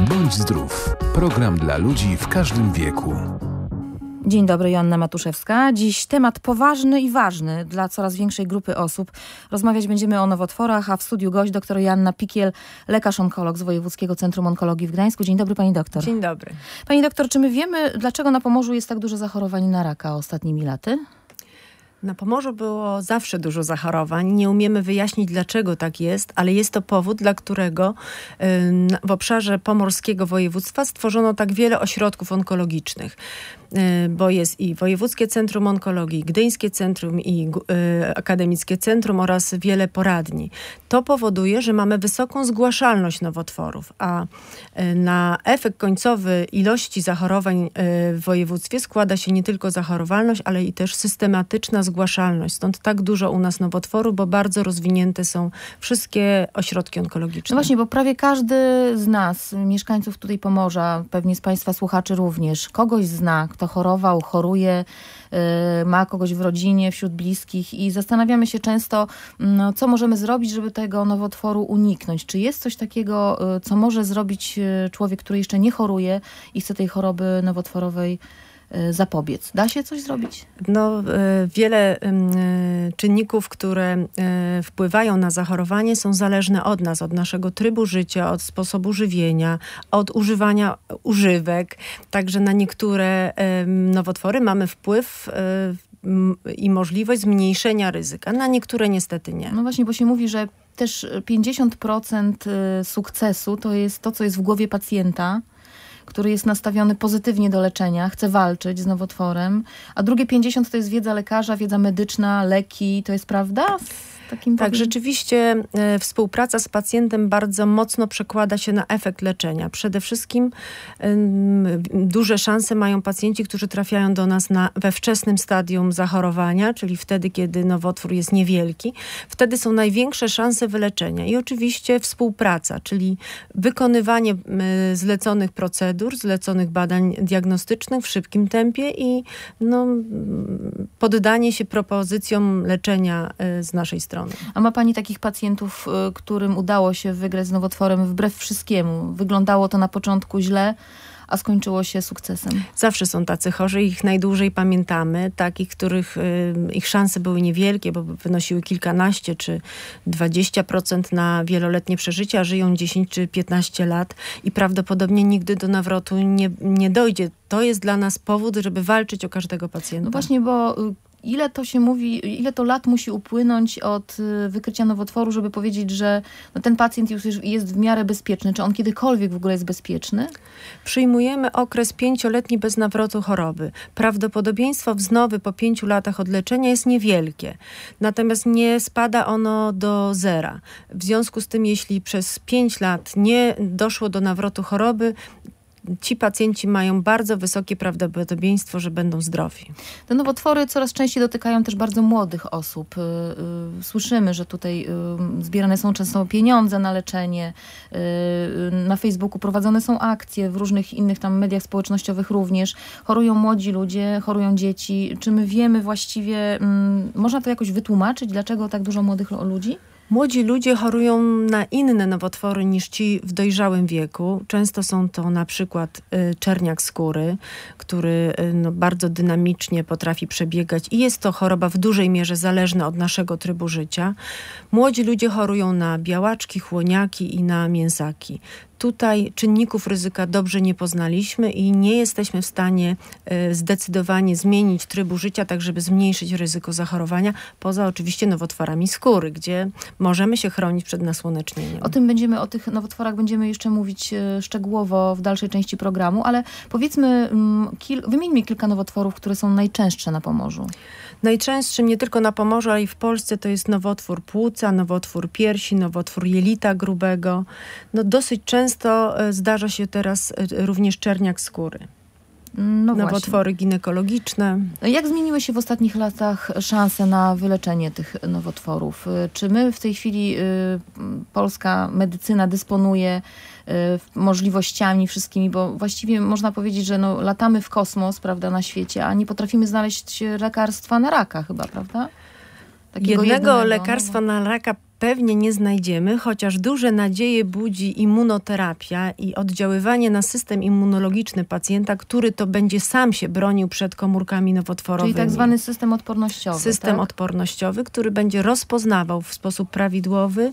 Bądź zdrów. Program dla ludzi w każdym wieku. Dzień dobry, Joanna Matuszewska. Dziś temat poważny i ważny dla coraz większej grupy osób. Rozmawiać będziemy o nowotworach, a w studiu gość dr Joanna Pikiel, lekarz-onkolog z Wojewódzkiego Centrum Onkologii w Gdańsku. Dzień dobry, pani doktor. Dzień dobry. Pani doktor, czy my wiemy, dlaczego na Pomorzu jest tak dużo zachorowań na raka ostatnimi laty? Na Pomorzu było zawsze dużo zachorowań. Nie umiemy wyjaśnić, dlaczego tak jest, ale jest to powód, dla którego w obszarze pomorskiego województwa stworzono tak wiele ośrodków onkologicznych. Bo jest i Wojewódzkie Centrum Onkologii, Gdyńskie Centrum i Akademickie Centrum oraz wiele poradni. To powoduje, że mamy wysoką zgłaszalność nowotworów, a na efekt końcowy ilości zachorowań w województwie składa się nie tylko zachorowalność, ale i też systematyczna zgłaszalność. Stąd tak dużo u nas nowotworu, bo bardzo rozwinięte są wszystkie ośrodki onkologiczne. No właśnie, bo prawie każdy z nas, mieszkańców tutaj Pomorza, pewnie z państwa słuchaczy również, kogoś zna, kto chorował, choruje, ma kogoś w rodzinie, wśród bliskich i zastanawiamy się często, co możemy zrobić, żeby tego nowotworu uniknąć. Czy jest coś takiego, co może zrobić człowiek, który jeszcze nie choruje i chce tej choroby nowotworowej zapobiec? Da się coś zrobić? Wiele czynników, które wpływają na zachorowanie, są zależne od nas, od naszego trybu życia, od sposobu żywienia, od używania używek. Także na niektóre nowotwory mamy wpływ i możliwość zmniejszenia ryzyka. Na niektóre niestety nie. No właśnie, bo się mówi, że też 50% sukcesu to jest to, co jest w głowie pacjenta, który jest nastawiony pozytywnie do leczenia, chce walczyć z nowotworem, a drugie 50% to jest wiedza lekarza, wiedza medyczna, leki. To jest prawda? Tak, rzeczywiście współpraca z pacjentem bardzo mocno przekłada się na efekt leczenia. Przede wszystkim duże szanse mają pacjenci, którzy trafiają do nas we wczesnym stadium zachorowania, czyli wtedy, kiedy nowotwór jest niewielki. Wtedy są największe szanse wyleczenia. I oczywiście współpraca, czyli wykonywanie zleconych procedur, zleconych badań diagnostycznych w szybkim tempie i poddanie się propozycjom leczenia z naszej strony. A ma pani takich pacjentów, którym udało się wygrać z nowotworem wbrew wszystkiemu? Wyglądało to na początku źle, a skończyło się sukcesem. Zawsze są tacy chorzy, ich najdłużej pamiętamy. Takich, których ich szanse były niewielkie, bo wynosiły kilkanaście czy 20% na wieloletnie przeżycie, a żyją 10 czy 15 lat i prawdopodobnie nigdy do nawrotu nie dojdzie. To jest dla nas powód, żeby walczyć o każdego pacjenta. No właśnie, bo ile to się mówi, ile to lat musi upłynąć od wykrycia nowotworu, żeby powiedzieć, że ten pacjent już jest w miarę bezpieczny? Czy on kiedykolwiek w ogóle jest bezpieczny? Przyjmujemy okres 5-letni bez nawrotu choroby. Prawdopodobieństwo wznowy po 5 latach od leczenia jest niewielkie. Natomiast nie spada ono do zera. W związku z tym, jeśli przez 5 lat nie doszło do nawrotu choroby, ci pacjenci mają bardzo wysokie prawdopodobieństwo, że będą zdrowi. Te nowotwory coraz częściej dotykają też bardzo młodych osób. Słyszymy, że tutaj zbierane są często pieniądze na leczenie. Na Facebooku prowadzone są akcje, w różnych innych tam mediach społecznościowych również. Chorują młodzi ludzie, chorują dzieci. Czy my wiemy właściwie, można to jakoś wytłumaczyć, dlaczego tak dużo młodych ludzi? Młodzi ludzie chorują na inne nowotwory niż ci w dojrzałym wieku. Często są to na przykład czerniak skóry, który bardzo dynamicznie potrafi przebiegać i jest to choroba w dużej mierze zależna od naszego trybu życia. Młodzi ludzie chorują na białaczki, chłoniaki i na mięsaki. Tutaj czynników ryzyka dobrze nie poznaliśmy i nie jesteśmy w stanie zdecydowanie zmienić trybu życia, tak żeby zmniejszyć ryzyko zachorowania, poza oczywiście nowotworami skóry, gdzie możemy się chronić przed nasłonecznieniem. O tych nowotworach będziemy jeszcze mówić szczegółowo w dalszej części programu, ale powiedzmy, wymieńmy kilka nowotworów, które są najczęstsze na Pomorzu. Najczęstszym nie tylko na Pomorzu, ale i w Polsce to jest nowotwór płuca, nowotwór piersi, nowotwór jelita grubego. Dosyć często zdarza się teraz również czerniak skóry. Nowotwory ginekologiczne. Jak zmieniły się w ostatnich latach szanse na wyleczenie tych nowotworów? Czy my w tej chwili, polska medycyna dysponuje możliwościami wszystkimi, bo właściwie można powiedzieć, że latamy w kosmos, prawda, na świecie, a nie potrafimy znaleźć lekarstwa na raka chyba, prawda? Jednego lekarstwa na raka Pewnie nie znajdziemy, chociaż duże nadzieje budzi immunoterapia i oddziaływanie na system immunologiczny pacjenta, który to będzie sam się bronił przed komórkami nowotworowymi. Czyli tak zwany system odpornościowy. System odpornościowy, który będzie rozpoznawał w sposób prawidłowy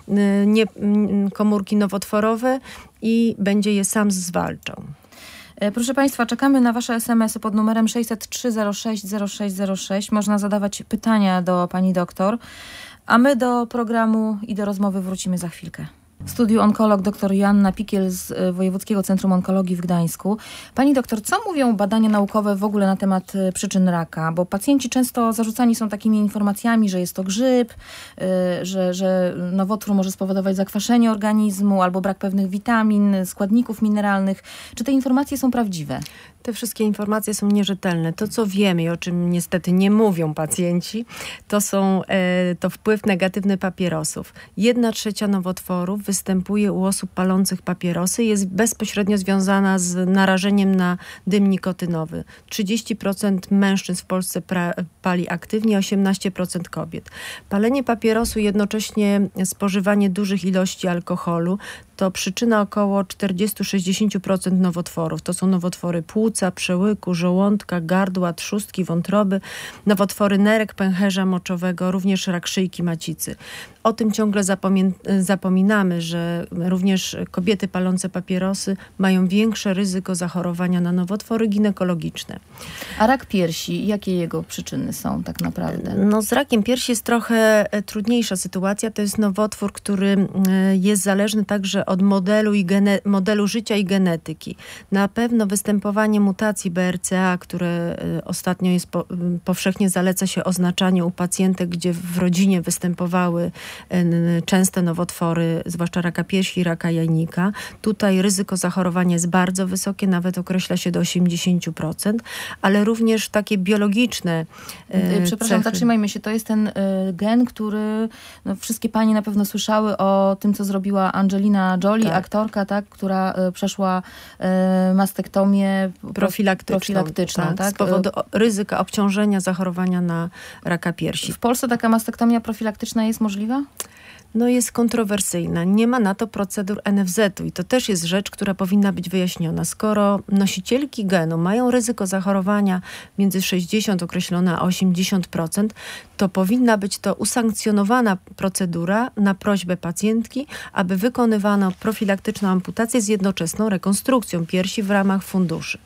komórki nowotworowe i będzie je sam zwalczał. Proszę Państwa, czekamy na Wasze SMS-y pod numerem 603 06 0606. Można zadawać pytania do Pani doktor, a my do programu i do rozmowy wrócimy za chwilkę. W studiu onkolog dr Joanna Pikiel z Wojewódzkiego Centrum Onkologii w Gdańsku. Pani doktor, co mówią badania naukowe w ogóle na temat przyczyn raka? Bo pacjenci często zarzucani są takimi informacjami, że jest to grzyb, że nowotwór może spowodować zakwaszenie organizmu albo brak pewnych witamin, składników mineralnych. Czy te informacje są prawdziwe? Te wszystkie informacje są nierzetelne. To, co wiemy i o czym niestety nie mówią pacjenci, to wpływ negatywny papierosów. 1/3 nowotworów występuje u osób palących papierosy, jest bezpośrednio związana z narażeniem na dym nikotynowy. 30% mężczyzn w Polsce pali aktywnie, 18% kobiet. Palenie papierosu, jednocześnie spożywanie dużych ilości alkoholu, to przyczyna około 40-60% nowotworów. To są nowotwory płuca, przełyku, żołądka, gardła, trzustki, wątroby, nowotwory nerek, pęcherza moczowego, również rak szyjki macicy. O tym ciągle zapominamy, że również kobiety palące papierosy mają większe ryzyko zachorowania na nowotwory ginekologiczne. A rak piersi, jakie jego przyczyny są tak naprawdę? No, z rakiem piersi jest trochę trudniejsza sytuacja. To jest nowotwór, który jest zależny także od modelu życia i genetyki. Na pewno występowanie mutacji BRCA, które ostatnio jest powszechnie zaleca się oznaczanie u pacjentek, gdzie w rodzinie występowały częste nowotwory, zwłaszcza raka piersi i raka jajnika. Tutaj ryzyko zachorowania jest bardzo wysokie, nawet określa się do 80%, ale również takie biologiczne Przepraszam, cechy. zatrzymajmy się. To jest ten gen, który wszystkie panie na pewno słyszały o tym, co zrobiła Angelina Jolie, Tak. aktorka, tak, która przeszła mastektomię profilaktyczną, tak? Z powodu ryzyka obciążenia zachorowania na raka piersi. W Polsce taka mastektomia profilaktyczna jest możliwa? No, jest kontrowersyjna. Nie ma na to procedur NFZ-u i to też jest rzecz, która powinna być wyjaśniona. Skoro nosicielki genu mają ryzyko zachorowania między 60 określone a 80%, to powinna być to usankcjonowana procedura na prośbę pacjentki, aby wykonywano profilaktyczną amputację z jednoczesną rekonstrukcją piersi w ramach funduszy.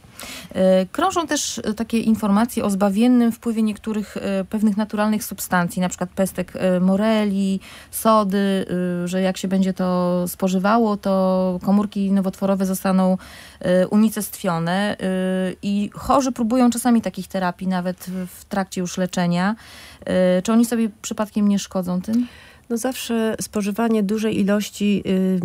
Krążą też takie informacje o zbawiennym wpływie niektórych pewnych naturalnych substancji, na przykład pestek moreli, sody, że jak się będzie to spożywało, to komórki nowotworowe zostaną unicestwione i chorzy próbują czasami takich terapii, nawet w trakcie już leczenia. Czy oni sobie przypadkiem nie szkodzą tym? No, zawsze spożywanie dużej ilości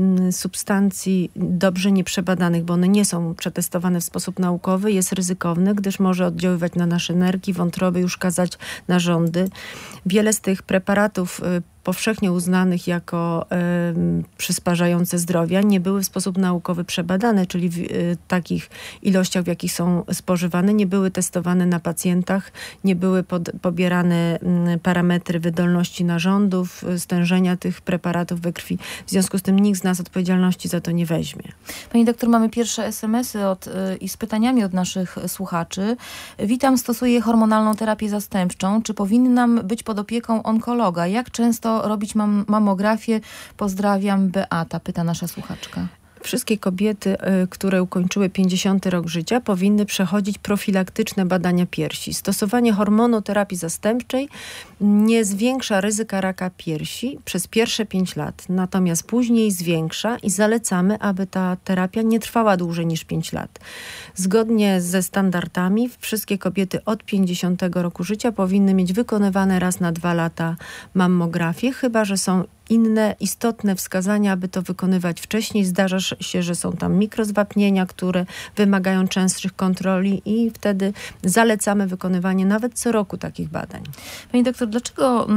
substancji dobrze nieprzebadanych, bo one nie są przetestowane w sposób naukowy, jest ryzykowne, gdyż może oddziaływać na nasze nerki, wątroby i uszkadzać narządy. Wiele z tych preparatów powszechnie uznanych jako przysparzające zdrowia, nie były w sposób naukowy przebadane, czyli w takich ilościach, w jakich są spożywane, nie były testowane na pacjentach, nie były pobierane parametry wydolności narządów, stężenia tych preparatów we krwi. W związku z tym nikt z nas odpowiedzialności za to nie weźmie. Pani doktor, mamy pierwsze SMS-y i z pytaniami od naszych słuchaczy. Witam, stosuję hormonalną terapię zastępczą. Czy powinnam być pod opieką onkologa? Jak często robić mamografię? Pozdrawiam, Beata, pyta nasza słuchaczka. Wszystkie kobiety, które ukończyły 50 rok życia, powinny przechodzić profilaktyczne badania piersi. Stosowanie hormonoterapii zastępczej nie zwiększa ryzyka raka piersi przez pierwsze 5 lat, natomiast później zwiększa i zalecamy, aby ta terapia nie trwała dłużej niż 5 lat. Zgodnie ze standardami wszystkie kobiety od 50 roku życia powinny mieć wykonywane raz na 2 lata mammografię, chyba że są inne istotne wskazania, aby to wykonywać wcześniej. Zdarza się, że są tam mikrozwapnienia, które wymagają częstszych kontroli i wtedy zalecamy wykonywanie nawet co roku takich badań. Pani doktor, dlaczego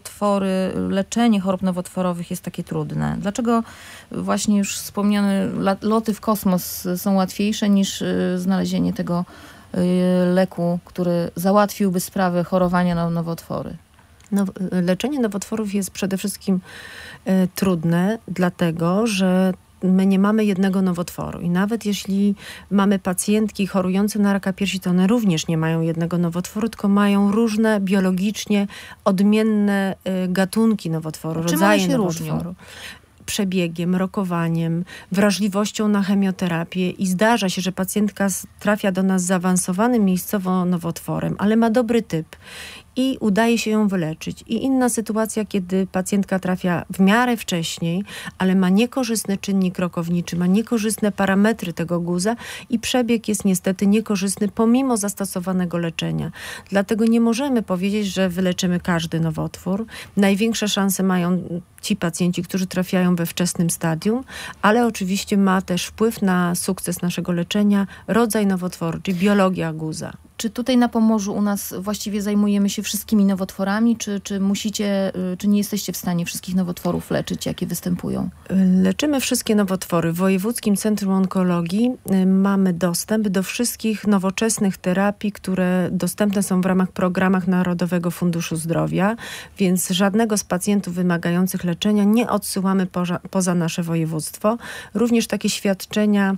leczenie chorób nowotworowych jest takie trudne? Dlaczego właśnie już wspomniane loty w kosmos są łatwiejsze niż znalezienie tego leku, który załatwiłby sprawę chorowania na nowotwory? No, leczenie nowotworów jest przede wszystkim trudne, dlatego że my nie mamy jednego nowotworu i nawet jeśli mamy pacjentki chorujące na raka piersi, to one również nie mają jednego nowotworu, tylko mają różne biologicznie odmienne gatunki nowotworu, rodzaje się nowotworu. Różnią? Przebiegiem, rokowaniem, wrażliwością na chemioterapię i zdarza się, że pacjentka trafia do nas z zaawansowanym miejscowo nowotworem, ale ma dobry typ i udaje się ją wyleczyć. I inna sytuacja, kiedy pacjentka trafia w miarę wcześniej, ale ma niekorzystny czynnik rokowniczy, ma niekorzystne parametry tego guza i przebieg jest niestety niekorzystny pomimo zastosowanego leczenia. Dlatego nie możemy powiedzieć, że wyleczymy każdy nowotwór. Największe szanse mają ci pacjenci, którzy trafiają we wczesnym stadium, ale oczywiście ma też wpływ na sukces naszego leczenia rodzaj nowotworu, czyli biologia guza. Czy tutaj na Pomorzu u nas właściwie zajmujemy się wszystkimi nowotworami, czy nie jesteście w stanie wszystkich nowotworów leczyć, jakie występują? Leczymy wszystkie nowotwory. W Wojewódzkim Centrum Onkologii mamy dostęp do wszystkich nowoczesnych terapii, które dostępne są w ramach programów Narodowego Funduszu Zdrowia, więc żadnego z pacjentów wymagających leczenia nie odsyłamy poza nasze województwo. Również takie świadczenia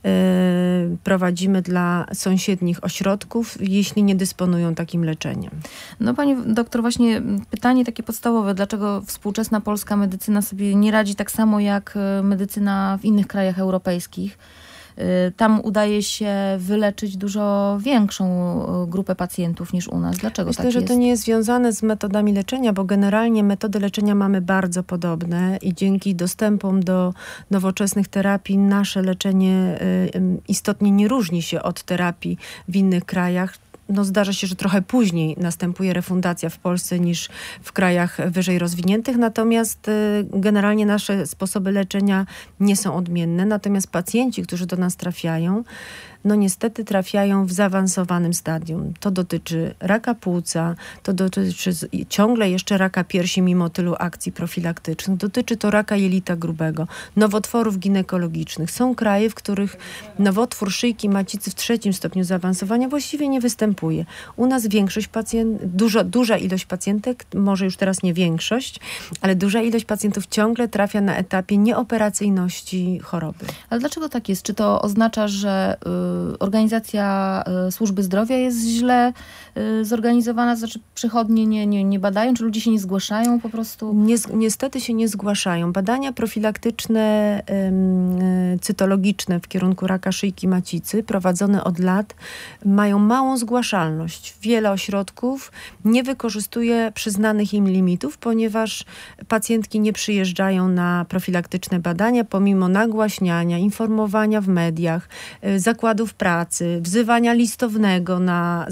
prowadzimy dla sąsiednich ośrodków, jeśli nie dysponują takim leczeniem. No pani doktor, właśnie pytanie takie podstawowe. Dlaczego współczesna polska medycyna sobie nie radzi tak samo jak medycyna w innych krajach europejskich? Tam udaje się wyleczyć dużo większą grupę pacjentów niż u nas. Dlaczego Myślę, tak że jest? to nie jest związane z metodami leczenia, bo generalnie metody leczenia mamy bardzo podobne i dzięki dostępom do nowoczesnych terapii nasze leczenie istotnie nie różni się od terapii w innych krajach. No zdarza się, że trochę później następuje refundacja w Polsce niż w krajach wyżej rozwiniętych, natomiast generalnie nasze sposoby leczenia nie są odmienne, natomiast pacjenci, którzy do nas trafiają, no niestety trafiają w zaawansowanym stadium. To dotyczy raka płuca, to dotyczy ciągle jeszcze raka piersi mimo tylu akcji profilaktycznych, dotyczy to raka jelita grubego, nowotworów ginekologicznych. Są kraje, w których nowotwór szyjki macicy w 3. stopniu zaawansowania właściwie nie występuje. U nas większość duża ilość pacjentek, może już teraz nie większość, ale duża ilość pacjentów ciągle trafia na etapie nieoperacyjności choroby. Ale dlaczego tak jest? Czy to oznacza, że organizacja służby zdrowia jest źle zorganizowana? Znaczy przychodnie nie badają? Czy ludzie się nie zgłaszają po prostu? Niestety się nie zgłaszają. Badania profilaktyczne, cytologiczne w kierunku raka szyjki macicy prowadzone od lat mają małą zgłaszalność. Wiele ośrodków nie wykorzystuje przyznanych im limitów, ponieważ pacjentki nie przyjeżdżają na profilaktyczne badania pomimo nagłaśniania, informowania w mediach, zakładów pracy, wzywania listownego na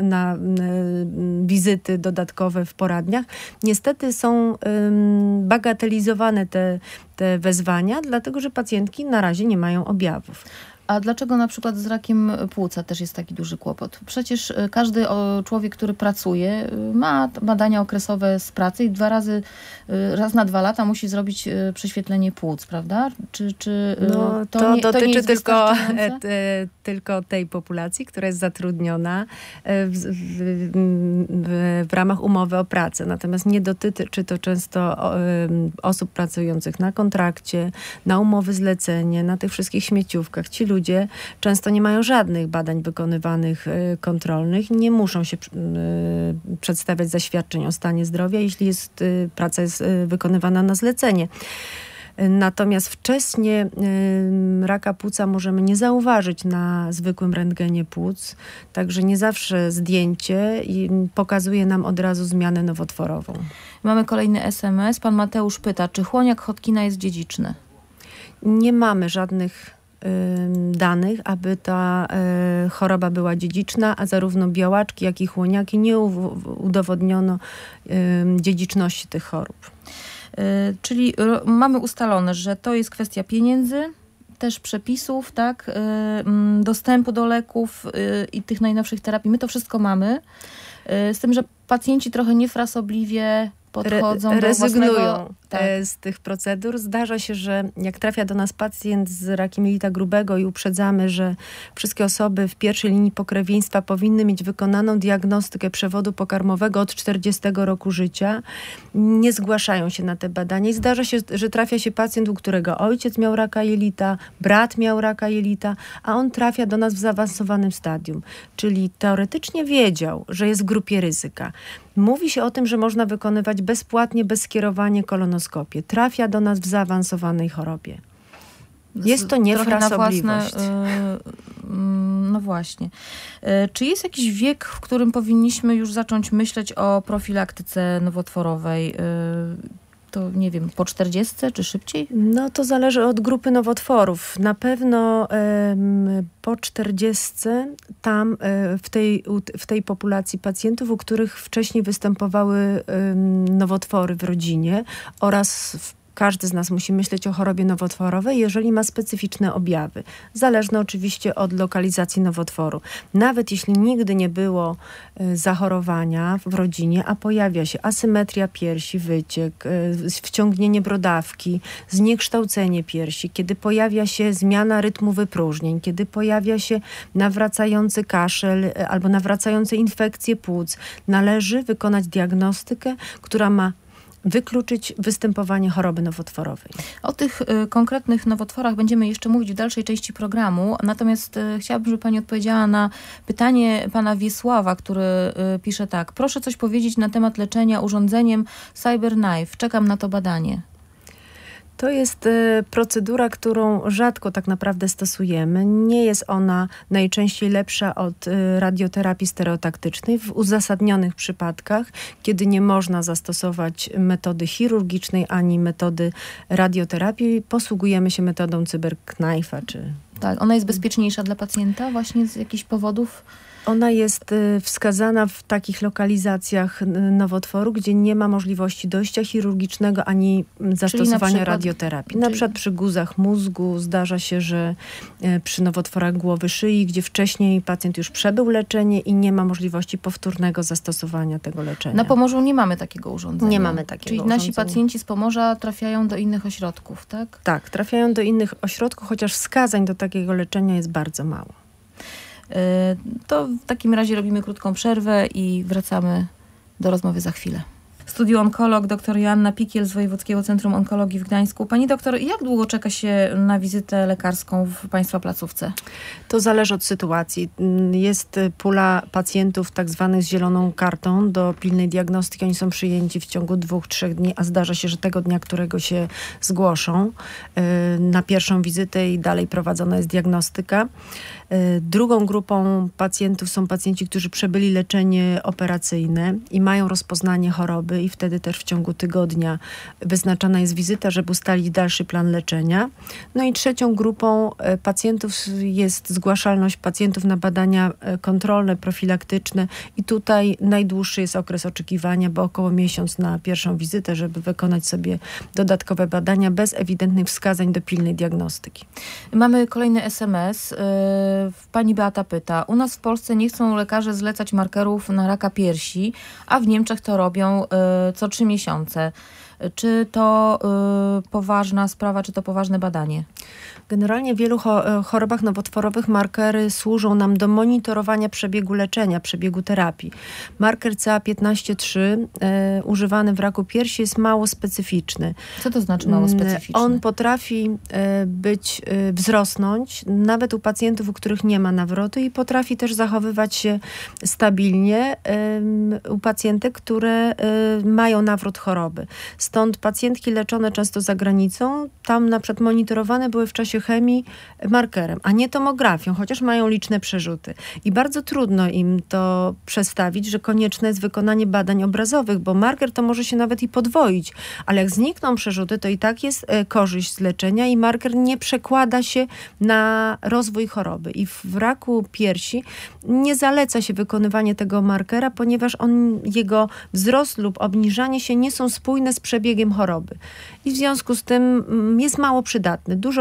wizyty dodatkowe w poradniach. Niestety są bagatelizowane te wezwania, dlatego że pacjentki na razie nie mają objawów. A dlaczego na przykład z rakiem płuca też jest taki duży kłopot? Przecież każdy człowiek, który pracuje, ma badania okresowe z pracy i raz na 2 lata musi zrobić prześwietlenie płuc, prawda? To dotyczy nie jest tylko tej populacji, która jest zatrudniona w ramach umowy o pracę. Natomiast nie dotyczy to często osób pracujących na kontrakcie, na umowy zlecenie, na tych wszystkich śmieciówkach. Ci ludzie często nie mają żadnych badań wykonywanych kontrolnych, nie muszą się przedstawiać zaświadczeń o stanie zdrowia, jeśli praca jest wykonywana na zlecenie. Natomiast wcześnie raka płuca możemy nie zauważyć na zwykłym rentgenie płuc, także nie zawsze zdjęcie pokazuje nam od razu zmianę nowotworową. Mamy kolejny SMS. Pan Mateusz pyta, czy chłoniak Hodgkina jest dziedziczny? Nie mamy żadnych danych, aby ta choroba była dziedziczna, a zarówno białaczki, jak i chłoniaki nie udowodniono dziedziczności tych chorób. Czyli mamy ustalone, że to jest kwestia pieniędzy, też przepisów, tak, dostępu do leków i tych najnowszych terapii. My to wszystko mamy, z tym, że pacjenci trochę niefrasobliwie podchodzą rezygnują. do własnego, z tych procedur. Zdarza się, że jak trafia do nas pacjent z rakiem jelita grubego i uprzedzamy, że wszystkie osoby w pierwszej linii pokrewieństwa powinny mieć wykonaną diagnostykę przewodu pokarmowego od 40 roku życia, nie zgłaszają się na te badania i zdarza się, że trafia się pacjent, u którego ojciec miał raka jelita, brat miał raka jelita, a on trafia do nas w zaawansowanym stadium. Czyli teoretycznie wiedział, że jest w grupie ryzyka. Mówi się o tym, że można wykonywać bezpłatnie, bez skierowania kolonoskopię. Trafia do nas w zaawansowanej chorobie. Jest to niefrasobliwość. No właśnie. Czy jest jakiś wiek, w którym powinniśmy już zacząć myśleć o profilaktyce nowotworowej? To nie wiem, po 40 czy szybciej? No to zależy od grupy nowotworów. Na pewno po 40 tam w tej populacji pacjentów, u których wcześniej występowały nowotwory w rodzinie oraz każdy z nas musi myśleć o chorobie nowotworowej, jeżeli ma specyficzne objawy. Zależne oczywiście od lokalizacji nowotworu. Nawet jeśli nigdy nie było zachorowania w rodzinie, a pojawia się asymetria piersi, wyciek, wciągnięcie brodawki, zniekształcenie piersi, kiedy pojawia się zmiana rytmu wypróżnień, kiedy pojawia się nawracający kaszel albo nawracające infekcje płuc, należy wykonać diagnostykę, która ma wykluczyć występowanie choroby nowotworowej. O tych konkretnych nowotworach będziemy jeszcze mówić w dalszej części programu, natomiast chciałabym, żeby pani odpowiedziała na pytanie pana Wiesława, który pisze tak. Proszę coś powiedzieć na temat leczenia urządzeniem CyberKnife. Czekam na to badanie. To jest procedura, którą rzadko tak naprawdę stosujemy. Nie jest ona najczęściej lepsza od radioterapii stereotaktycznej w uzasadnionych przypadkach, kiedy nie można zastosować metody chirurgicznej ani metody radioterapii. Posługujemy się metodą CyberKnife'a. Tak, ona jest bezpieczniejsza dla pacjenta właśnie z jakichś powodów? Ona jest wskazana w takich lokalizacjach nowotworu, gdzie nie ma możliwości dojścia chirurgicznego ani zastosowania radioterapii. Na przykład przy guzach mózgu zdarza się, że przy nowotworach głowy szyi, gdzie wcześniej pacjent już przebył leczenie i nie ma możliwości powtórnego zastosowania tego leczenia. Na Pomorzu nie mamy takiego urządzenia. Nie mamy takiego urządzenia. Czyli nasi pacjenci z Pomorza trafiają do innych ośrodków, tak? Tak, trafiają do innych ośrodków, chociaż wskazań do takiego leczenia jest bardzo mało. To w takim razie robimy krótką przerwę i wracamy do rozmowy za chwilę. W studiu onkolog dr Joanna Pikiel z Wojewódzkiego Centrum Onkologii w Gdańsku. Pani doktor, jak długo czeka się na wizytę lekarską w państwa placówce? To zależy od sytuacji. Jest pula pacjentów tak zwanych z zieloną kartą do pilnej diagnostyki. Oni są przyjęci w ciągu 2-3 dni, a zdarza się, że tego dnia, którego się zgłoszą na pierwszą wizytę i dalej prowadzona jest diagnostyka. Drugą grupą pacjentów są pacjenci, którzy przebyli leczenie operacyjne i mają rozpoznanie choroby i wtedy też w ciągu tygodnia wyznaczana jest wizyta, żeby ustalić dalszy plan leczenia. No i trzecią grupą pacjentów jest zgłaszalność pacjentów na badania kontrolne, profilaktyczne i tutaj najdłuższy jest okres oczekiwania, bo około miesiąc na pierwszą wizytę, żeby wykonać sobie dodatkowe badania bez ewidentnych wskazań do pilnej diagnostyki. Mamy kolejny SMS. Pani Beata pyta, u nas w Polsce nie chcą lekarze zlecać markerów na raka piersi, a w Niemczech to robią co 3 miesiące. Czy to poważna sprawa, czy to poważne badanie? Generalnie w wielu chorobach nowotworowych markery służą nam do monitorowania przebiegu leczenia, przebiegu terapii. Marker CA15-3 używany w raku piersi jest mało specyficzny. Co to znaczy mało specyficzny? On potrafi wzrosnąć nawet u pacjentów, u których nie ma nawrotu i potrafi też zachowywać się stabilnie u pacjentek, które mają nawrót choroby. Stąd pacjentki leczone często za granicą, tam na przykład monitorowane były w czasie chemii markerem, a nie tomografią, chociaż mają liczne przerzuty. I bardzo trudno im to przestawić, że konieczne jest wykonanie badań obrazowych, bo marker to może się nawet i podwoić, ale jak znikną przerzuty, to i tak jest korzyść z leczenia i marker nie przekłada się na rozwój choroby. I w raku piersi nie zaleca się wykonywanie tego markera, ponieważ jego wzrost lub obniżanie się nie są spójne z przebiegiem choroby. I w związku z tym jest mało przydatny. Dużo kontrowersji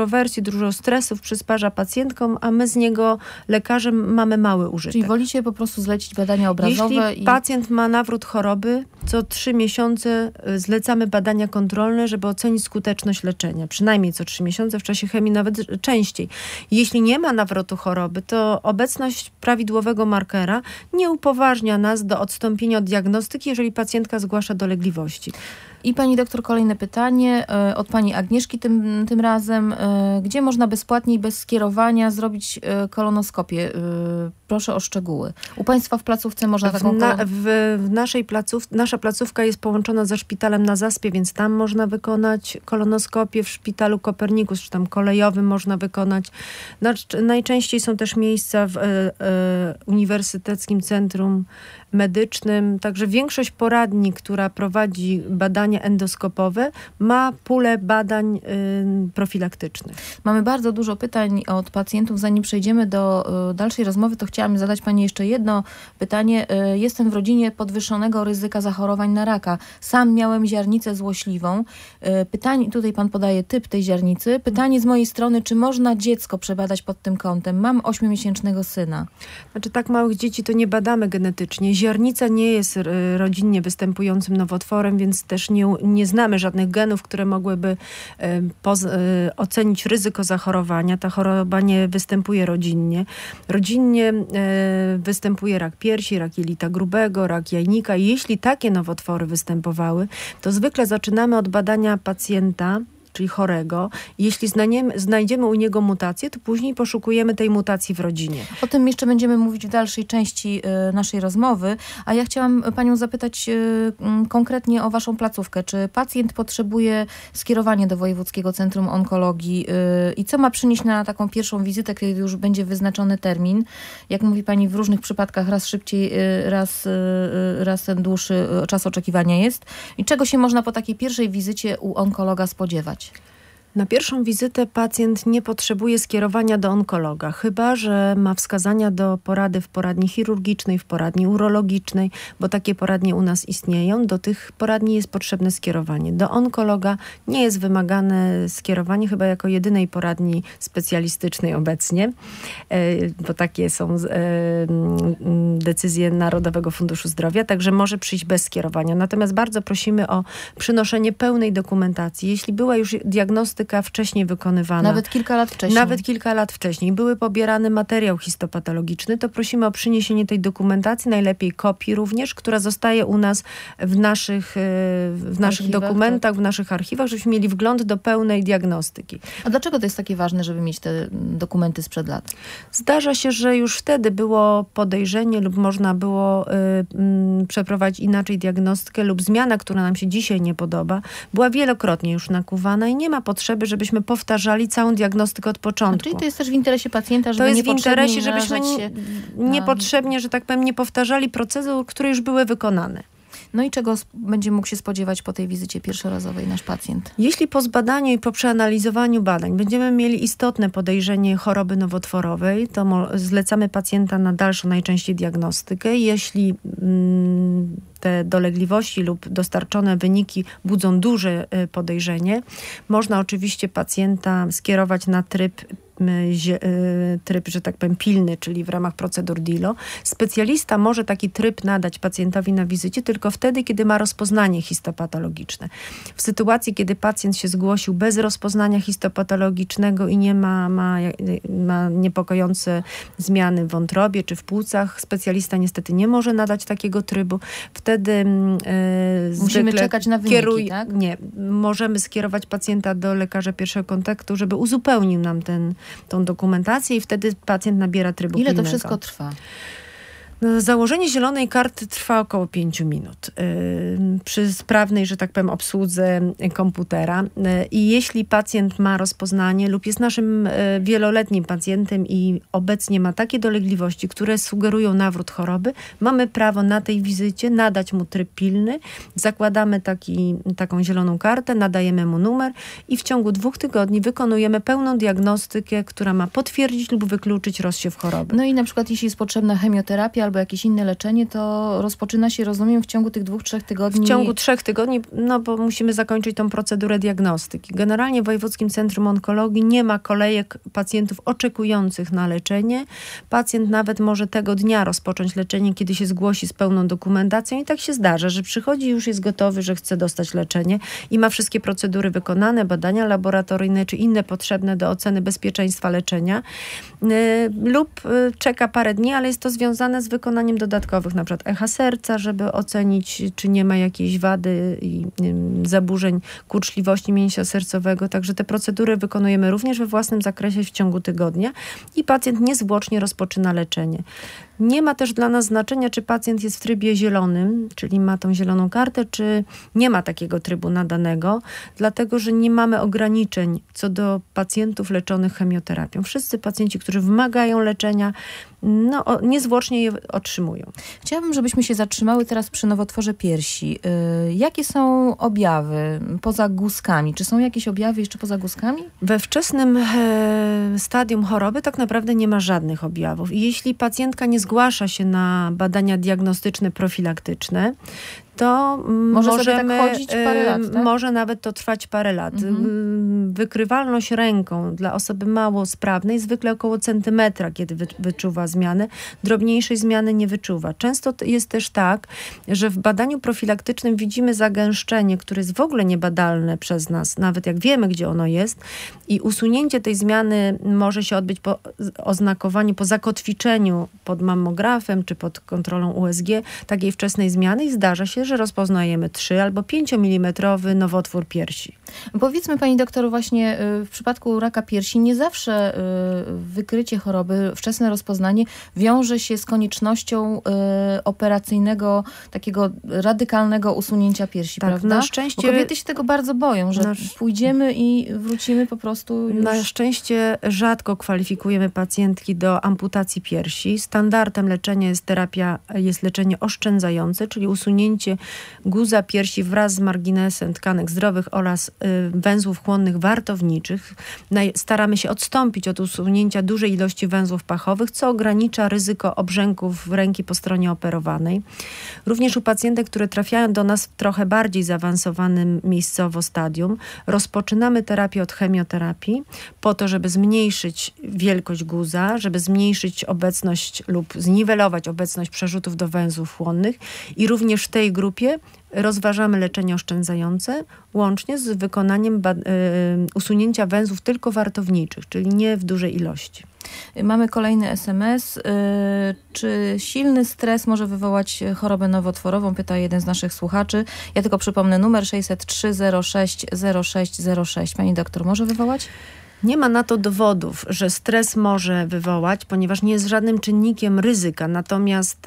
kontrowersji, dużo stresów przysparza pacjentkom, a my z niego, lekarzem, mamy mały użytek. Czyli wolicie po prostu zlecić badania obrazowe? Jeśli pacjent ma nawrót choroby, co 3 miesiące zlecamy badania kontrolne, żeby ocenić skuteczność leczenia. Przynajmniej co 3 miesiące, w czasie chemii nawet częściej. Jeśli nie ma nawrotu choroby, to obecność prawidłowego markera nie upoważnia nas do odstąpienia od diagnostyki, jeżeli pacjentka zgłasza dolegliwości. I pani doktor, kolejne pytanie od pani Agnieszki tym razem. Gdzie można bezpłatnie i bez skierowania zrobić kolonoskopię? Proszę o szczegóły. U państwa w placówce można taką... W naszej nasza placówka jest połączona ze szpitalem na Zaspie, więc tam można wykonać kolonoskopię. W szpitalu Kopernikus, czy tam kolejowym można wykonać. Najczęściej są też miejsca w Uniwersyteckim Centrum Medycznym. Także większość poradni, która prowadzi badania endoskopowe, ma pulę badań profilaktycznych. Mamy bardzo dużo pytań od pacjentów. Zanim przejdziemy do dalszej rozmowy, to chciałam zadać pani jeszcze jedno pytanie. Jestem w rodzinie podwyższonego ryzyka zachorowań na raka. Sam miałem ziarnicę złośliwą. Pytanie, tutaj pan podaje typ tej ziarnicy. Pytanie z mojej strony, czy można dziecko przebadać pod tym kątem? Mam 8-miesięcznego syna. Znaczy, tak małych dzieci to nie badamy genetycznie. Ziarnica nie jest rodzinnie występującym nowotworem, więc też nie znamy żadnych genów, które mogłyby ocenić ryzyko zachorowania. Ta choroba nie występuje rodzinnie. Rodzinnie występuje rak piersi, rak jelita grubego, rak jajnika. I jeśli takie nowotwory występowały, to zwykle zaczynamy od badania pacjenta, czyli chorego. Jeśli znajdziemy u niego mutację, to później poszukujemy tej mutacji w rodzinie. O tym jeszcze będziemy mówić w dalszej części naszej rozmowy, a ja chciałam panią zapytać konkretnie o waszą placówkę. Czy pacjent potrzebuje skierowania do Wojewódzkiego Centrum Onkologii i co ma przynieść na taką pierwszą wizytę, kiedy już będzie wyznaczony termin? Jak mówi pani, w różnych przypadkach raz szybciej, raz ten dłuższy czas oczekiwania jest. I czego się można po takiej pierwszej wizycie u onkologa spodziewać? Na pierwszą wizytę pacjent nie potrzebuje skierowania do onkologa, chyba że ma wskazania do porady w poradni chirurgicznej, w poradni urologicznej, bo takie poradnie u nas istnieją. Do tych poradni jest potrzebne skierowanie. Do onkologa nie jest wymagane skierowanie, chyba jako jedynej poradni specjalistycznej obecnie, bo takie są decyzje Narodowego Funduszu Zdrowia, także może przyjść bez skierowania. Natomiast bardzo prosimy o przynoszenie pełnej dokumentacji. Jeśli była już diagnostyka wcześniej wykonywana. Nawet kilka lat wcześniej. Były pobierany materiał histopatologiczny, to prosimy o przyniesienie tej dokumentacji, najlepiej kopii również, która zostaje u nas w naszych dokumentach, tak, w naszych archiwach, żebyśmy mieli wgląd do pełnej diagnostyki. A dlaczego to jest takie ważne, żeby mieć te dokumenty sprzed lat? Zdarza się, że już wtedy było podejrzenie lub można było przeprowadzić inaczej diagnostykę lub zmiana, która nam się dzisiaj nie podoba, była wielokrotnie już nakuwana i nie ma potrzeby, żebyśmy powtarzali całą diagnostykę od początku. Czyli to jest też w interesie pacjenta, żeby to jest w interesie, żebyśmy niepotrzebnie, że tak powiem, nie powtarzali procedur, które już były wykonane. No i czego będzie mógł się spodziewać po tej wizycie pierwszorazowej nasz pacjent? Jeśli po zbadaniu i po przeanalizowaniu badań będziemy mieli istotne podejrzenie choroby nowotworowej, to zlecamy pacjenta na dalszą najczęściej diagnostykę. Jeśli te dolegliwości lub dostarczone wyniki budzą duże podejrzenie, można oczywiście pacjenta skierować na tryb, że tak powiem, pilny, czyli w ramach procedur DILO. Specjalista może taki tryb nadać pacjentowi na wizycie tylko wtedy, kiedy ma rozpoznanie histopatologiczne. W sytuacji, kiedy pacjent się zgłosił bez rozpoznania histopatologicznego i nie ma niepokojące zmiany w wątrobie czy w płucach, specjalista niestety nie może nadać takiego trybu. Wtedy musimy czekać na wyniki, tak? Nie. Możemy skierować pacjenta do lekarza pierwszego kontaktu, żeby uzupełnił nam tą dokumentację i wtedy pacjent nabiera trybu pilnego. Ile to wszystko trwa? Założenie zielonej karty trwa około 5 minut przy sprawnej, że tak powiem, obsłudze komputera. I jeśli pacjent ma rozpoznanie lub jest naszym wieloletnim pacjentem i obecnie ma takie dolegliwości, które sugerują nawrót choroby, mamy prawo na tej wizycie nadać mu tryb pilny. Zakładamy taką zieloną kartę, nadajemy mu numer i w ciągu 2 tygodni wykonujemy pełną diagnostykę, która ma potwierdzić lub wykluczyć rozsiew choroby. No i na przykład jeśli jest potrzebna chemioterapia albo jakieś inne leczenie, to rozpoczyna się, rozumiem, w ciągu tych 2-3 tygodni. W ciągu 3 tygodni, no bo musimy zakończyć tą procedurę diagnostyki. Generalnie w Wojewódzkim Centrum Onkologii nie ma kolejek pacjentów oczekujących na leczenie. Pacjent nawet może tego dnia rozpocząć leczenie, kiedy się zgłosi z pełną dokumentacją i tak się zdarza, że przychodzi, już jest gotowy, że chce dostać leczenie i ma wszystkie procedury wykonane, badania laboratoryjne czy inne potrzebne do oceny bezpieczeństwa leczenia lub czeka parę dni, ale jest to związane z wykonaniem dodatkowych, na przykład echa serca, żeby ocenić, czy nie ma jakiejś wady i zaburzeń kurczliwości mięśnia sercowego. Także te procedury wykonujemy również we własnym zakresie w ciągu tygodnia i pacjent niezwłocznie rozpoczyna leczenie. Nie ma też dla nas znaczenia, czy pacjent jest w trybie zielonym, czyli ma tą zieloną kartę, czy nie ma takiego trybu nadanego, dlatego że nie mamy ograniczeń co do pacjentów leczonych chemioterapią. Wszyscy pacjenci, którzy wymagają leczenia, niezwłocznie je otrzymują. Chciałabym, żebyśmy się zatrzymały teraz przy nowotworze piersi. Jakie są objawy poza guzkami? Czy są jakieś objawy jeszcze poza guzkami? We wczesnym stadium choroby tak naprawdę nie ma żadnych objawów. I jeśli pacjentka nie zgłasza się na badania diagnostyczne, profilaktyczne, to możemy tak chodzić parę lat, tak? Może nawet to trwać parę lat. Wykrywalność ręką dla osoby mało sprawnej zwykle około centymetra, kiedy wyczuwa zmianę. Drobniejszej zmiany nie wyczuwa. Często jest też tak, że w badaniu profilaktycznym widzimy zagęszczenie, które jest w ogóle niebadalne przez nas, nawet jak wiemy, gdzie ono jest, i usunięcie tej zmiany może się odbyć po oznakowaniu, po zakotwiczeniu pod mammografem czy pod kontrolą USG takiej wczesnej zmiany i zdarza się, że rozpoznajemy 3 albo 5 mm nowotwór piersi. Powiedzmy, pani doktor, właśnie w przypadku raka piersi nie zawsze wykrycie choroby, wczesne rozpoznanie wiąże się z koniecznością operacyjnego, takiego radykalnego usunięcia piersi, tak, prawda? Na szczęście, bo kobiety się tego bardzo boją, że pójdziemy i wrócimy po prostu już... Na szczęście rzadko kwalifikujemy pacjentki do amputacji piersi. Standardem leczenia jest leczenie oszczędzające, czyli usunięcie guza piersi wraz z marginesem tkanek zdrowych oraz węzłów chłonnych wartowniczych. Staramy się odstąpić od usunięcia dużej ilości węzłów pachowych, co ogranicza ryzyko obrzęków ręki po stronie operowanej. Również u pacjentek, które trafiają do nas w trochę bardziej zaawansowanym miejscowo stadium, rozpoczynamy terapię od chemioterapii po to, żeby zmniejszyć wielkość guza, żeby zmniejszyć obecność lub zniwelować obecność przerzutów do węzłów chłonnych i również w tej grupie rozważamy leczenie oszczędzające łącznie z wykonaniem usunięcia węzłów tylko wartowniczych, czyli nie w dużej ilości. Mamy kolejny SMS. Czy silny stres może wywołać chorobę nowotworową? Pyta jeden z naszych słuchaczy. Ja tylko przypomnę numer 603 06 0606. Pani doktor, może wywołać? Nie ma na to dowodów, że stres może wywołać, ponieważ nie jest żadnym czynnikiem ryzyka. Natomiast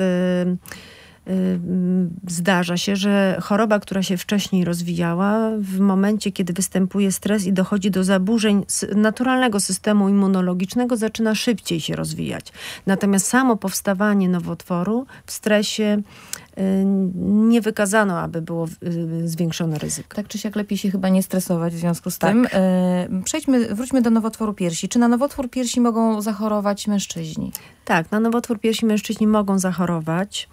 zdarza się, że choroba, która się wcześniej rozwijała, w momencie, kiedy występuje stres i dochodzi do zaburzeń naturalnego systemu immunologicznego, zaczyna szybciej się rozwijać. Natomiast samo powstawanie nowotworu w stresie nie wykazano, aby było zwiększone ryzyko. Tak czy siak lepiej się chyba nie stresować w związku z tym. Wróćmy do nowotworu piersi. Czy na nowotwór piersi mogą zachorować mężczyźni? Tak, na nowotwór piersi mężczyźni mogą zachorować.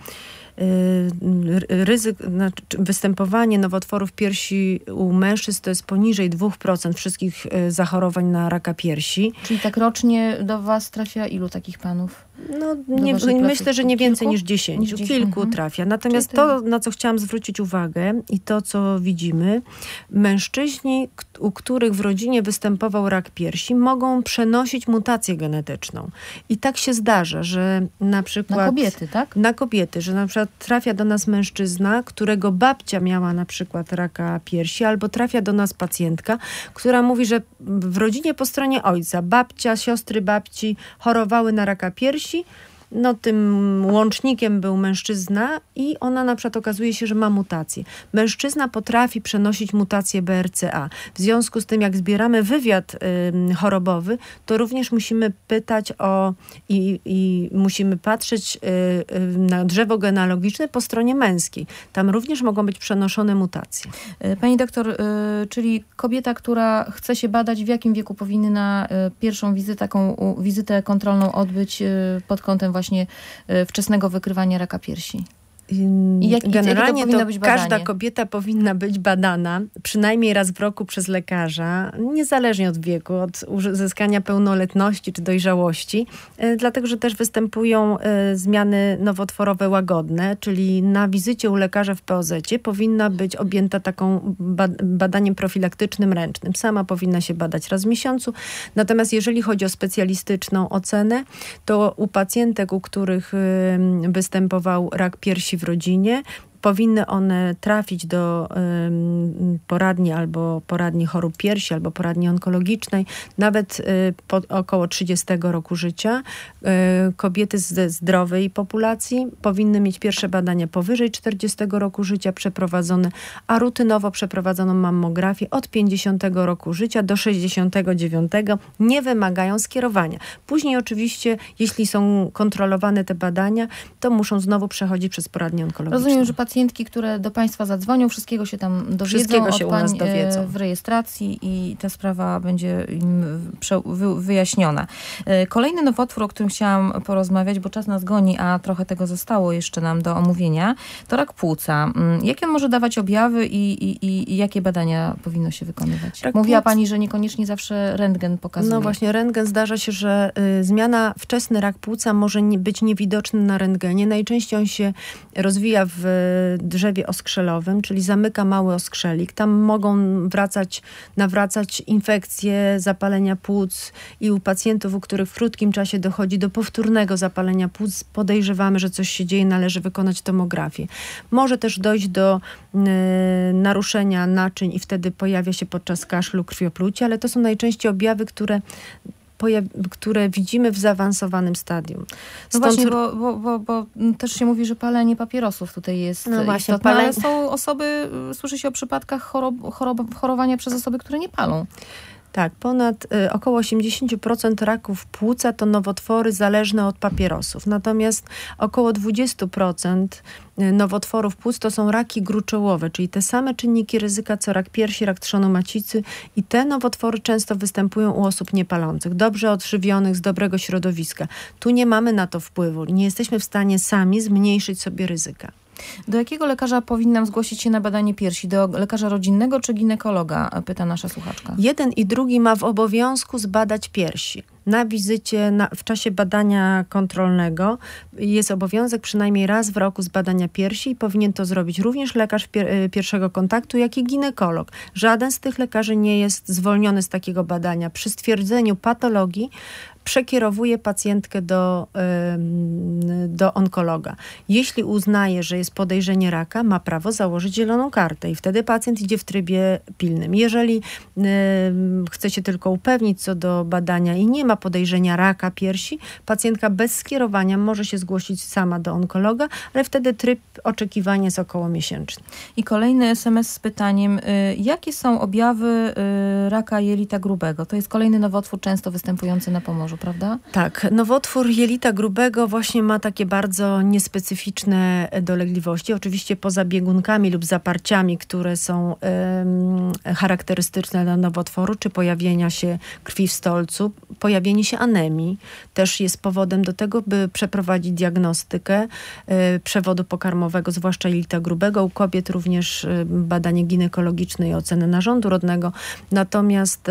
Występowanie nowotworów piersi u mężczyzn to jest poniżej 2% wszystkich zachorowań na raka piersi. Czyli tak rocznie do was trafia ilu takich panów? Myślę, że nie więcej niż 10. Kilku trafia. Natomiast to, na co chciałam zwrócić uwagę i to, co widzimy, mężczyźni, u których w rodzinie występował rak piersi, mogą przenosić mutację genetyczną. I tak się zdarza, że na przykład... Na kobiety, tak? Na kobiety, że na przykład trafia do nas mężczyzna, którego babcia miała na przykład raka piersi, albo trafia do nas pacjentka, która mówi, że w rodzinie po stronie ojca babcia, siostry babci chorowały na raka piersi, tym łącznikiem był mężczyzna i ona na przykład okazuje się, że ma mutację. Mężczyzna potrafi przenosić mutację BRCA. W związku z tym, jak zbieramy wywiad chorobowy, to również musimy pytać i musimy patrzeć na drzewo genealogiczne po stronie męskiej. Tam również mogą być przenoszone mutacje. Pani doktor, czyli kobieta, która chce się badać, w jakim wieku powinna pierwszą wizytę kontrolną odbyć pod kątem właśnie wczesnego wykrywania raka piersi? Generalnie jakie to to być każda badanie? kobieta powinna być badana przynajmniej raz w roku przez lekarza, niezależnie od wieku, od uzyskania pełnoletności czy dojrzałości, dlatego że też występują zmiany nowotworowe łagodne, czyli na wizycie u lekarza w POZ-cie powinna być objęta taką badaniem profilaktycznym ręcznym. Sama powinna się badać raz w miesiącu. Natomiast jeżeli chodzi o specjalistyczną ocenę, to u pacjentek, u których występował rak piersi w rodzinie, powinny one trafić do poradni albo poradni chorób piersi, albo poradni onkologicznej, nawet po około 30 roku życia. Kobiety ze zdrowej populacji powinny mieć pierwsze badania powyżej 40 roku życia przeprowadzone, a rutynowo przeprowadzoną mammografię od 50 roku życia do 69, nie wymagają skierowania. Później oczywiście, jeśli są kontrolowane te badania, to muszą znowu przechodzić przez poradnię onkologiczną. Rozumiem, że pacjentki, które do Państwa zadzwonią, wszystkiego się tam dowiedzą, Wszystkiego się od u nas pań dowiedzą. w rejestracji i ta sprawa będzie im wyjaśniona. Kolejny nowotwór, o którym chciałam porozmawiać, bo czas nas goni, a trochę tego zostało jeszcze nam do omówienia, to rak płuca. Jakie on może dawać objawy i jakie badania powinno się wykonywać? Mówiła Pani, że niekoniecznie zawsze rentgen pokazuje. No właśnie, rentgen zdarza się, że zmiana, wczesny rak płuca może być niewidoczny na rentgenie. Najczęściej on się rozwija w drzewie oskrzelowym, czyli zamyka mały oskrzelik. Tam mogą nawracać infekcje, zapalenia płuc i u pacjentów, u których w krótkim czasie dochodzi do powtórnego zapalenia płuc, podejrzewamy, że coś się dzieje, należy wykonać tomografię. Może też dojść do naruszenia naczyń i wtedy pojawia się podczas kaszlu krwioplucie, ale to są najczęściej objawy, które widzimy w zaawansowanym stadium. No właśnie, bo też się mówi, że palenie papierosów tutaj jest istotne, ale są osoby, słyszy się o przypadkach chorowania przez osoby, które nie palą. Tak, około 80% raków płuca to nowotwory zależne od papierosów. Natomiast około 20% nowotworów płuc to są raki gruczołowe, czyli te same czynniki ryzyka co rak piersi, rak trzonu macicy i te nowotwory często występują u osób niepalących, dobrze odżywionych, z dobrego środowiska. Tu nie mamy na to wpływu. Nie jesteśmy w stanie sami zmniejszyć sobie ryzyka. Do jakiego lekarza powinnam zgłosić się na badanie piersi? Do lekarza rodzinnego czy ginekologa? Pyta nasza słuchaczka. Jeden i drugi ma w obowiązku zbadać piersi. Na wizycie, w czasie badania kontrolnego jest obowiązek przynajmniej raz w roku zbadania piersi i powinien to zrobić również lekarz pierwszego kontaktu, jak i ginekolog. Żaden z tych lekarzy nie jest zwolniony z takiego badania. Przy stwierdzeniu patologii przekierowuje pacjentkę do onkologa. Jeśli uznaje, że jest podejrzenie raka, ma prawo założyć zieloną kartę i wtedy pacjent idzie w trybie pilnym. Jeżeli chce się tylko upewnić co do badania i nie ma podejrzenia raka piersi, pacjentka bez skierowania może się zgłosić sama do onkologa, ale wtedy tryb oczekiwania jest około miesięczny. I kolejny SMS z pytaniem, jakie są objawy raka jelita grubego? To jest kolejny nowotwór często występujący na Pomorzu, prawda? Tak, nowotwór jelita grubego właśnie ma takie bardzo niespecyficzne dolegliwości. Oczywiście poza biegunkami lub zaparciami, które są charakterystyczne dla nowotworu, czy pojawienia się krwi w stolcu, pojawienie się anemii też jest powodem do tego, by przeprowadzić diagnostykę przewodu pokarmowego, zwłaszcza jelita grubego. U kobiet również badanie ginekologiczne i ocenę narządu rodnego. Natomiast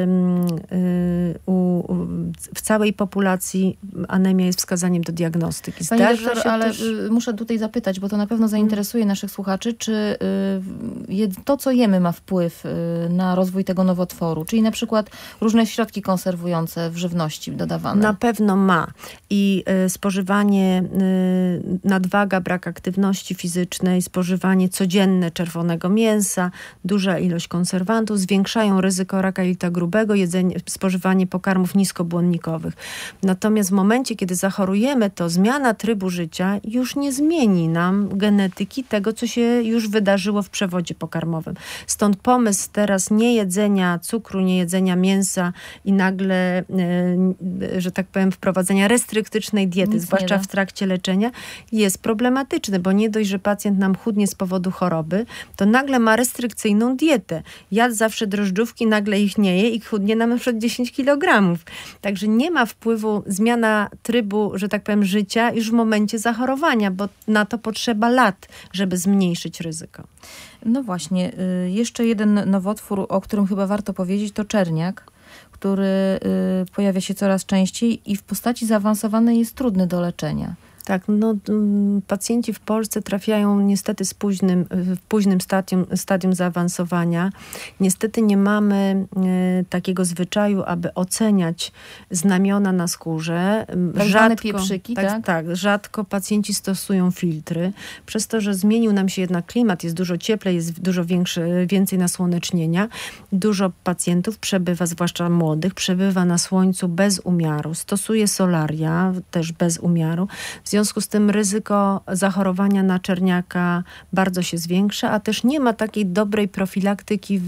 w całej populacji anemia jest wskazaniem do diagnostyki. Pani doktor, ale muszę tutaj zapytać, bo to na pewno zainteresuje naszych słuchaczy, czy to, co jemy, ma wpływ na rozwój tego nowotworu? Czyli na przykład różne środki konserwujące w żywności dodawane. Na pewno ma. I spożywanie, nadwaga, brak aktywności fizycznej, spożywanie codzienne czerwonego mięsa, duża ilość konserwantów zwiększają ryzyko raka jelita grubego, spożywanie pokarmów niskobłonnikowych. Natomiast w momencie, kiedy zachorujemy, to zmiana trybu życia już nie zmieni nam genetyki tego, co się już wydarzyło w przewodzie pokarmowym. Stąd pomysł teraz nie jedzenia cukru, nie jedzenia mięsa i nagle że tak powiem, wprowadzenia restriktycznej diety, zwłaszcza w trakcie leczenia, jest problematyczny, bo nie dość, że pacjent nam chudnie z powodu choroby, to nagle ma restrykcyjną dietę. Jadł zawsze drożdżówki, nagle ich nie je i chudnie nam na przykład 10 kg. Także nie ma wpływu zmiana trybu, że tak powiem, życia już w momencie zachorowania, bo na to potrzeba lat, żeby zmniejszyć ryzyko. No właśnie, jeszcze jeden nowotwór, o którym chyba warto powiedzieć, to czerniak, który pojawia się coraz częściej i w postaci zaawansowanej jest trudny do leczenia. Tak, pacjenci w Polsce trafiają niestety w późnym stadium zaawansowania. Niestety nie mamy takiego zwyczaju, aby oceniać znamiona na skórze. Rzadko pieprzyki, tak? Tak, rzadko pacjenci stosują filtry. Przez to, że zmienił nam się jednak klimat, jest dużo cieplej, jest dużo więcej nasłonecznienia. Dużo pacjentów przebywa, zwłaszcza młodych, przebywa na słońcu bez umiaru. Stosuje solaria, też bez umiaru. W związku z tym ryzyko zachorowania na czerniaka bardzo się zwiększa, a też nie ma takiej dobrej profilaktyki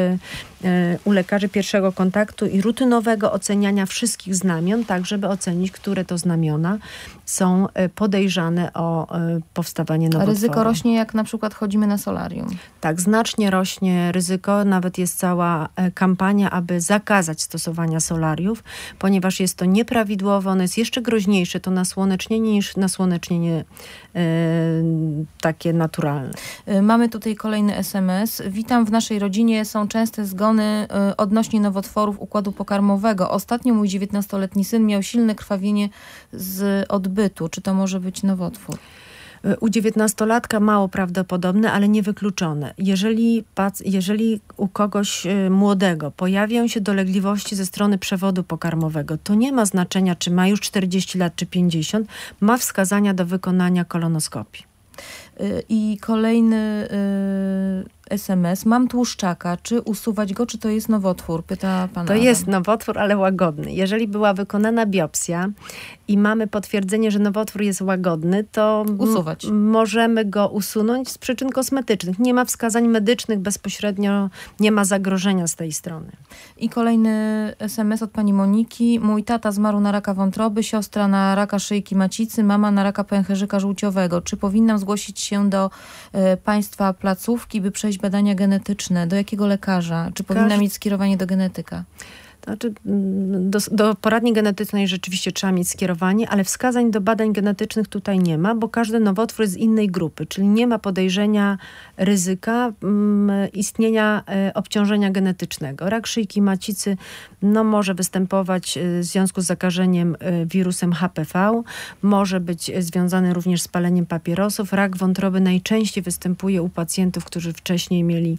u lekarzy pierwszego kontaktu i rutynowego oceniania wszystkich znamion, tak żeby ocenić, które to znamiona są podejrzane o powstawanie nowotworu. A ryzyko rośnie, jak na przykład chodzimy na solarium? Tak, znacznie rośnie ryzyko. Nawet jest cała kampania, aby zakazać stosowania solariów, ponieważ jest to nieprawidłowe, ono jest jeszcze groźniejsze, to nasłonecznienie, niż nasłonecznienie takie naturalne. Mamy tutaj kolejny SMS. Witam, w naszej rodzinie są częste zgony odnośnie nowotworów układu pokarmowego. Ostatnio mój 19-letni syn miał silne krwawienie z odbytu. Czy to może być nowotwór? U 19-latka mało prawdopodobne, ale niewykluczone. Jeżeli u kogoś młodego pojawiają się dolegliwości ze strony przewodu pokarmowego, to nie ma znaczenia, czy ma już 40 lat, czy 50, ma wskazania do wykonania kolonoskopii. I kolejny SMS. Mam tłuszczaka. Czy usuwać go, czy to jest nowotwór? Pyta pan To Adam. jest nowotwór, ale łagodny. Jeżeli była wykonana biopsja i mamy potwierdzenie, że nowotwór jest łagodny, to usuwać. Możemy go usunąć z przyczyn kosmetycznych. Nie ma wskazań medycznych bezpośrednio, nie ma zagrożenia z tej strony. I kolejny SMS od pani Moniki. Mój tata zmarł na raka wątroby, siostra na raka szyjki macicy, mama na raka pęcherzyka żółciowego. Czy powinnam zgłosić się do państwa placówki, by przejść badania genetyczne? Do jakiego lekarza? Czy powinna mieć skierowanie do genetyka? Znaczy, do poradni genetycznej rzeczywiście trzeba mieć skierowanie, ale wskazań do badań genetycznych tutaj nie ma, bo każdy nowotwór jest z innej grupy, czyli nie ma podejrzenia ryzyka istnienia obciążenia genetycznego. Rak szyjki macicy może występować w związku z zakażeniem wirusem HPV, może być związany również z paleniem papierosów. Rak wątroby najczęściej występuje u pacjentów, którzy wcześniej mieli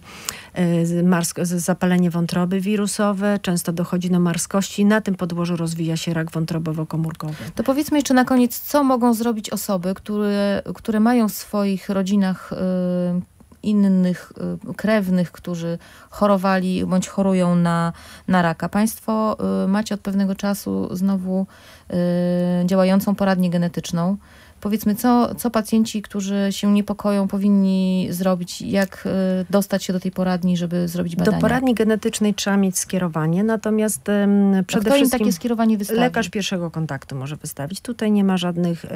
zapalenie wątroby wirusowe, często dochodzi do marskości. Na tym podłożu rozwija się rak wątrobowo-komórkowy. To powiedzmy jeszcze na koniec, co mogą zrobić osoby, które mają w swoich rodzinach innych krewnych, którzy chorowali bądź chorują na raka. Państwo macie od pewnego czasu znowu działającą poradnię genetyczną. Powiedzmy, co pacjenci, którzy się niepokoją, powinni zrobić? Jak dostać się do tej poradni, żeby zrobić badania? Do poradni genetycznej trzeba mieć skierowanie, natomiast przede wszystkim takie skierowanie wystawi? Lekarz pierwszego kontaktu może wystawić. Tutaj nie ma żadnych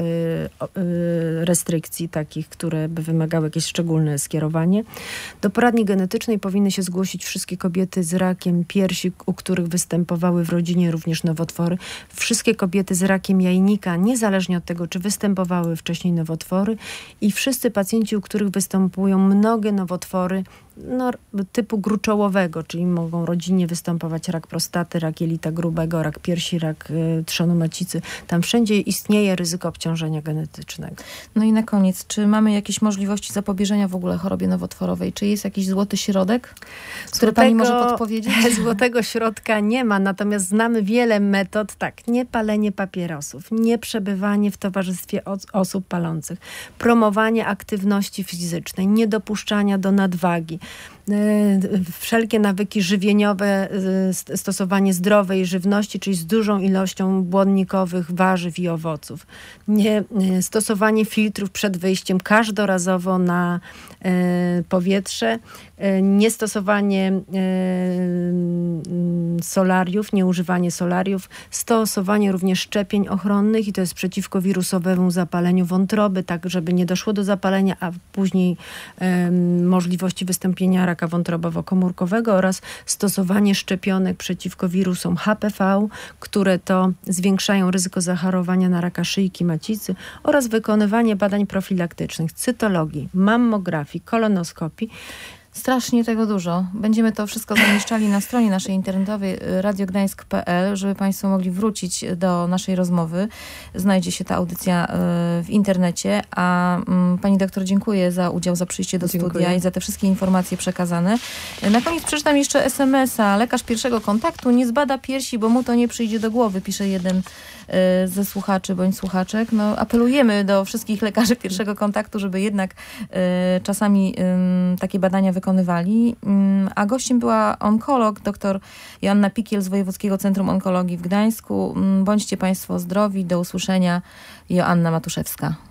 restrykcji takich, które by wymagały jakieś szczególne skierowanie. Do poradni genetycznej powinny się zgłosić wszystkie kobiety z rakiem piersi, u których występowały w rodzinie również nowotwory. Wszystkie kobiety z rakiem jajnika, niezależnie od tego, czy występowały wcześniej nowotwory, i wszyscy pacjenci, u których występują mnogie nowotwory typu gruczołowego, czyli mogą rodzinnie występować rak prostaty, rak jelita grubego, rak piersi, rak trzonu macicy. Tam wszędzie istnieje ryzyko obciążenia genetycznego. No i na koniec, czy mamy jakieś możliwości zapobieżenia w ogóle chorobie nowotworowej? Czy jest jakiś złoty środek, który pani może podpowiedzieć? Złotego środka nie ma, natomiast znamy wiele metod. Tak, nie palenie papierosów, nie przebywanie w towarzystwie osób palących, promowanie aktywności fizycznej, niedopuszczania do nadwagi. wszelkie nawyki żywieniowe, stosowanie zdrowej żywności, czyli z dużą ilością błonnikowych warzyw i owoców. Nie stosowanie filtrów przed wyjściem każdorazowo na powietrze, niestosowanie solariów, nieużywanie solariów, stosowanie również szczepień ochronnych i to jest przeciwko wirusowemu zapaleniu wątroby, tak żeby nie doszło do zapalenia, a później możliwości wystąpienia raka wątrobowo-komórkowego oraz stosowanie szczepionek przeciwko wirusom HPV, które to zwiększają ryzyko zachorowania na raka szyjki macicy oraz wykonywanie badań profilaktycznych, cytologii, mammografii, kolonoskopii. Strasznie tego dużo. Będziemy to wszystko zamieszczali na stronie naszej internetowej radiogdańsk.pl, żeby Państwo mogli wrócić do naszej rozmowy. Znajdzie się ta audycja w internecie. A Pani doktor, dziękuję za udział, za przyjście do studia i za te wszystkie informacje przekazane. Na koniec przeczytam jeszcze SMS-a. Lekarz pierwszego kontaktu nie zbada piersi, bo mu to nie przyjdzie do głowy, pisze jeden ze słuchaczy bądź słuchaczek. No, apelujemy do wszystkich lekarzy pierwszego kontaktu, żeby jednak czasami takie badania wykonywali. A gościem była onkolog, dr Joanna Pikiel z Wojewódzkiego Centrum Onkologii w Gdańsku. Bądźcie Państwo zdrowi. Do usłyszenia. Joanna Matuszewska.